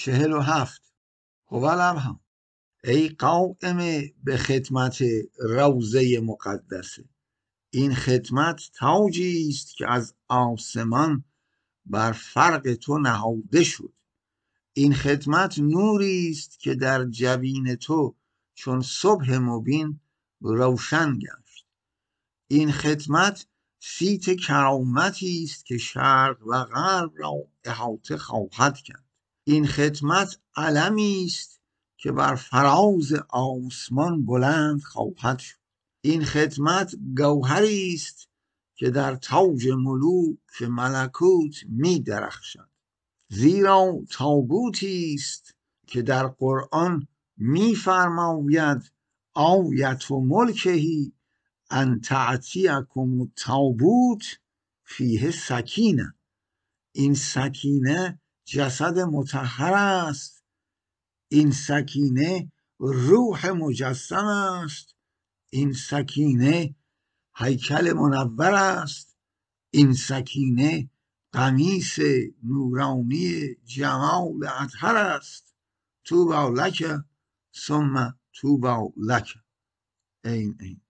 47. هوالبهم، ای قائم به خدمت روضه مقدسه، این خدمت تاجی است که از آسمان بر فرق تو نهاده شد. این خدمت نوری است که در جبین تو چون صبح مبین روشن گشت. این خدمت صیت کرامتی است که شرق و غرب را احاطه خواهد کرد. این خدمت علمی است که بر فراز آسمان بلند خواهد شد. این خدمت گوهری است که در تاج ملوک ملکوت می درخشد. زیرا تابوتی است که در قرآن می فرماید آیت و ملکهی ان تأتیکم التابوت فیه سکینه. این سکینه جسد مطهر است، این سکینه روح مجسم است، این سکینه هیکل منور است، این سکینه قمیص نورانی جمال اطهر است. طوبی لک ثم طوبی لک. این